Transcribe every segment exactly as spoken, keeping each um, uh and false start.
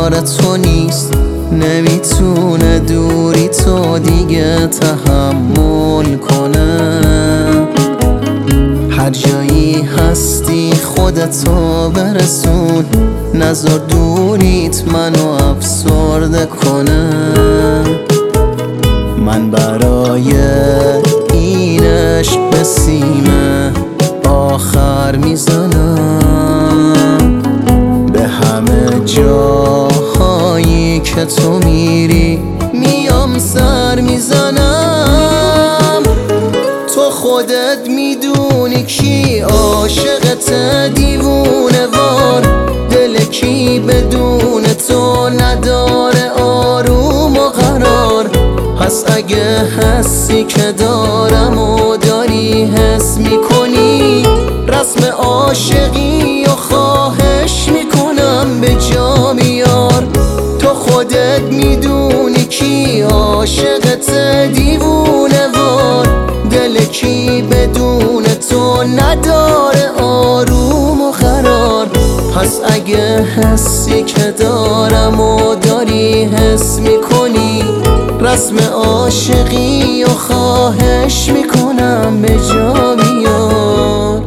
قرار تو نیست، نمیتونه دوری تو دیگه تحمل کنه. هر جایی هستی خودتو برسون، نذار دوریت منو افسرده کنه. من برای این عشق به سیم آخر میزنم، به همه جاهایی که تو میری میام سر میزنم. تو خودت میدونی کی عاشقت دیوونه وار، دل کی بدون تو نداره آروم و قرار. پس اگه حسی که دارم و داری حس میکنی، رسم عاشقی و خواهش میکنم به جا بیار. تو خودت میدونی کی عاشقت دیوونه وار، دل کی بدون تو نداره آروم و قرار. پس اگه حسی که دارم و داری حس میکنی، رسم عاشقی و خواهش میکنم به جا بیار.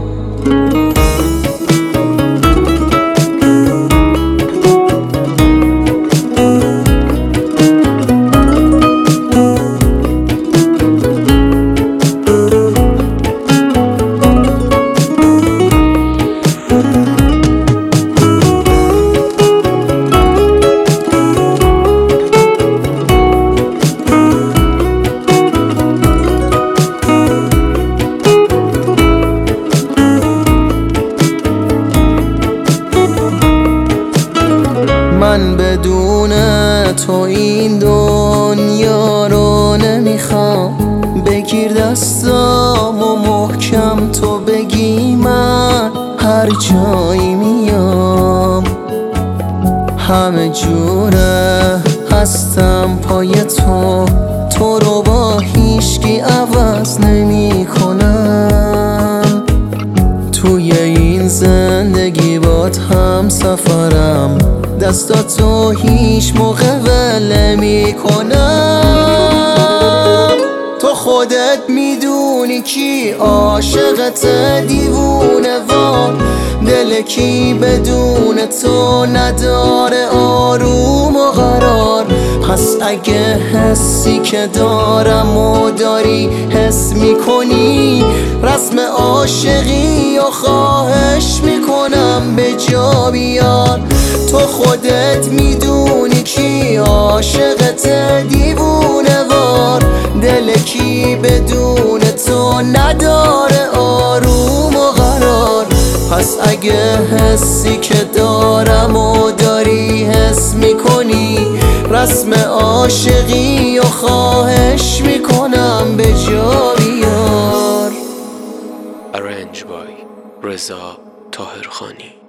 من بدون تو این دنیا رو نمیخوام، بگیر دستام و محکم تو بگی من هر جایی میام. همه جوره هستم پای تو، تو رو با هیچکی عوض نمی کنم. توی این زندگی باد هم سفرم، دستاتو هیچ موقع ول نمی کنم. تو خودت میدونی کی عاشقت دیوونه وار، دل کی بدون تو نداره آروم و قرار. پس اگه حسی که دارم و داری حس میکنی، رسم عاشقی و خواهش میکنم به جا بیار. تو خودت میدونی کی عاشقت دیوونه وار، دل کی بدون تو نداره آروم و قرار. پس اگه حسی که دارم و داری حس میکنی، رسم عاشقی و خواهش میکنم به جا بیار. Arranged by رضا طاهرخانی.